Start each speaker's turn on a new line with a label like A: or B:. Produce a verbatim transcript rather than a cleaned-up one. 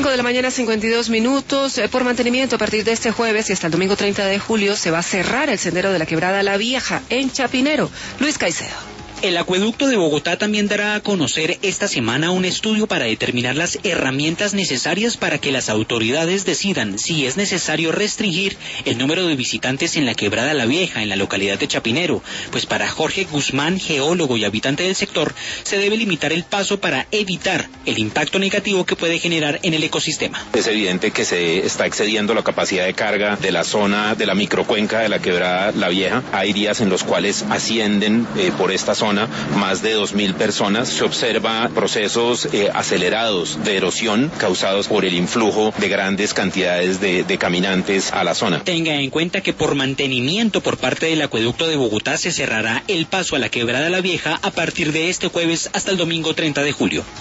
A: cinco de la mañana, cincuenta y dos minutos. Por mantenimiento, a partir de este jueves y hasta el domingo treinta de julio, se va a cerrar el sendero de la Quebrada La Vieja, en Chapinero. Luis Caicedo.
B: El Acueducto de Bogotá también dará a conocer esta semana un estudio para determinar las herramientas necesarias para que las autoridades decidan si es necesario restringir el número de visitantes en la Quebrada La Vieja, en la localidad de Chapinero. Pues para Jorge Guzmán, geólogo y habitante del sector, se debe limitar el paso para evitar el impacto negativo que puede generar en el ecosistema.
C: Es evidente que se está excediendo la capacidad de carga de la zona de la microcuenca de la Quebrada La Vieja. Hay días en los cuales ascienden eh, por esta zona más de dos mil personas. Se observa procesos eh, acelerados de erosión causados por el influjo de grandes cantidades de, de caminantes a la zona.
B: Tenga en cuenta que por mantenimiento por parte del Acueducto de Bogotá se cerrará el paso a la Quebrada La Vieja a partir de este jueves hasta el domingo treinta de julio.